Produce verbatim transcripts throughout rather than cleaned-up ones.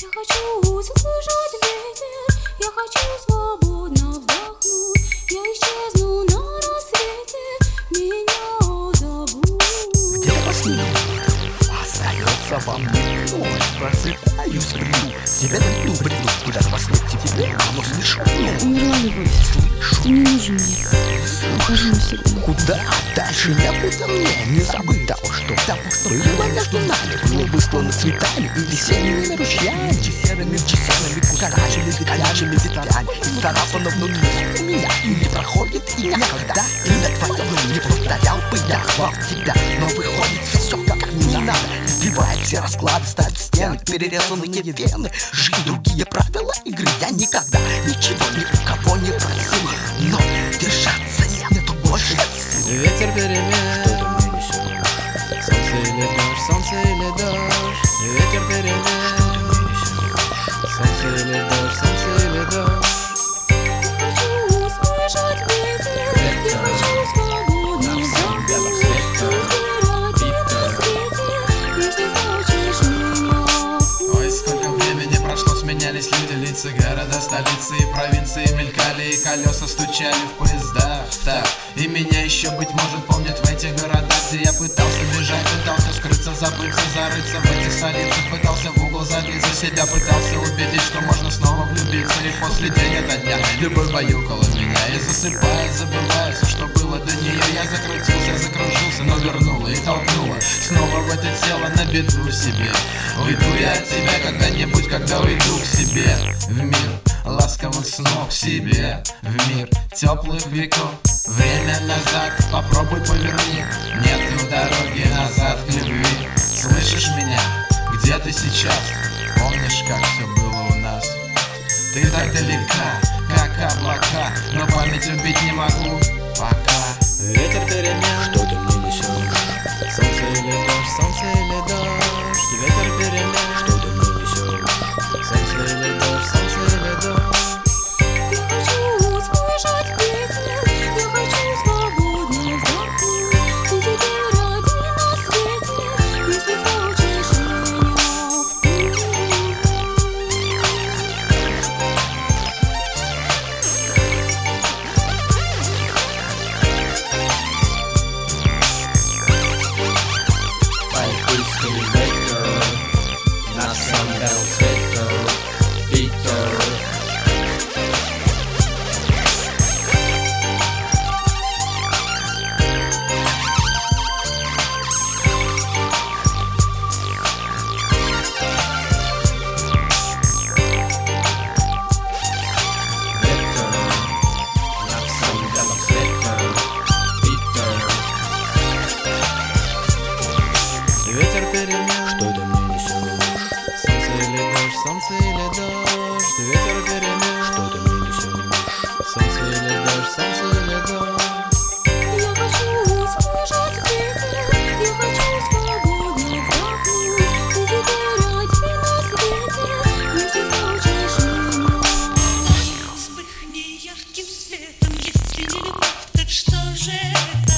Я хочу услышать ветер, я хочу свободно вздохнуть. Я исчезну на рассвете, меня зовут. Где последний? Остается во мне вновь. Просыпаюсь, бреду, себя найду, бреду. Куда во сне тебе, оно слышно. Умерла любовь, ты не нужен мне. Ухожу навсегда. Куда дальше некуда мне не забыть того, что того, что было между нами. Было выслано цветами и весенними ручьями, серыми часами, кукарачами, колячими ветвями. И царапано внутри у меня и не проходит и никогда. Имя твое не повторял бы я, хвал тебя. Но выходит все как не надо. Сбивает все расклады, ставит стены, перерезанные вены. Жизнь другие правила игры я никогда ничего ни у кого не просил. Но держаться нету больше сил. Ветер перемен, что ты мне несешь? Солнце или дождь, солнце или дождь. Ветер перемен, что ты мне несешь? Солнце или дождь, солнце или дождь. Я хочу услышать ветер, я хочу свободно вздохнуть. Избирать на свете, если хочешь меня. Ой, сколько времени прошло, сменялись люди, лица, города, столицы и провинции мелькали, и колеса стучали в поездах. Так, и меня еще, быть может, помнят в этих городах, где я пытался бежать, пытался скрыться, забыться, зарыться в этих столицах, пытался в угол забиться, себя пытался убедить, что можно снова влюбиться. И после день ото дня любовь баюкала меня, и засыпая, забывая все, что было до нее. Я закрутился, закружился, но вернула и толкнула снова в это тело на беду себе. Уйду я от тебя когда-нибудь, когда уйду к себе, в мир ласковых снов, к себе, в мир теплых веков. Время назад, попробуй поверни, нету дороги назад к любви. Слышишь меня? Где ты сейчас? Помнишь, как все было у нас? Ты так далека, как облака, но память убить не могу пока. Ветер перемен, что ты мне несешь? Солнце или дождь, солнце или дождь. Ветер перемен, что ты мне несешь? Солнце или дождь, солнце или дождь. Я хочу услышать ветер, я хочу свободно вздохнуть. Ты теперь один на свете, если хочешь меня. Байкальский ветер, на самом свете, Питер. Ветер перемен, что ты мне несешь? Солнце или дождь, солнце или дождь. Ветер перемен, что ты мне несешь? Солнце или дождь, солнце или дождь. Я хочу услышать ветер, я хочу свободно вздохнуть. Ты теперь один на свете, если хочешь меня. Вспыхни ярким светом, если не любовь, так что же это?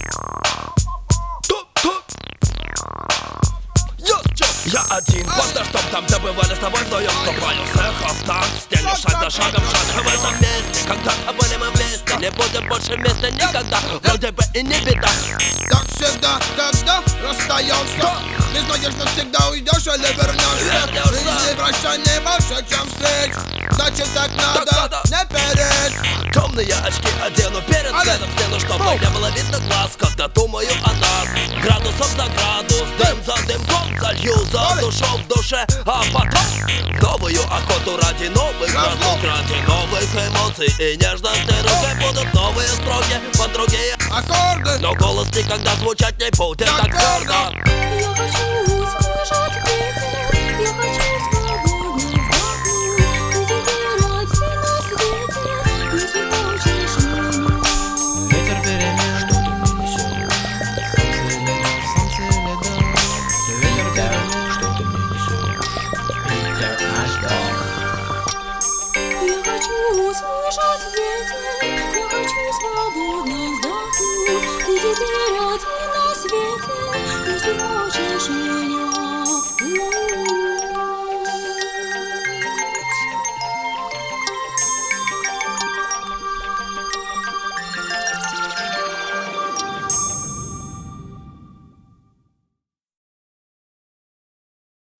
Я один под дождем, там, где бывали с тобой вдвоем. Ступаю с эхом, так, стелю шаг за шагом, шаг в этом месте. Когда-то были мы вместе, не будет больше места никогда. Вроде бы и не беда. Так всегда, когда расстаемся, не знаешь, навсегда уйдешь или вернешься. Жизнь прощание больше, чем встреч, значит так надо, надо. не переть. Темные очки одену перед взглядом в стену, чтобы не было видно глаз, когда думаю о нас. Градусов за градус, дым за дымком залью за душом в душе, а потом новую охоту ради новых разлук, ради новых эмоций и нежности. Рукой будут новые строки под другие Аккорды, но голос никогда звучать не будет так твердо. Я хочу услышать ветер, я хочу свободно вздохнуть. Ты теперь один на свете, если хочешь меня. Ветер перемен, что ты мне несешь? Солнце или дождь, солнце или дождь. Ветер перемен, что ты мне несешь? Питер, наш дом. Я хочу услышать ветер, я хочу свободно вздохнуть. Ты теперь один на свете, если хочешь меня.